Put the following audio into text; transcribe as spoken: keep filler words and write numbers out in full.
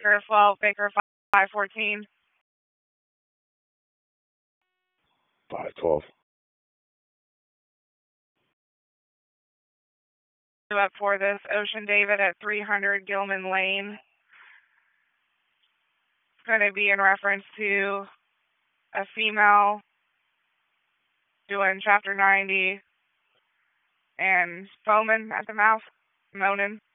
Baker twelve, Baker five fourteen. five twelve. Up for this Ocean David at three hundred Gilman Lane. It's going to be in reference to a female doing chapter ninety and foaming at the mouth, moaning.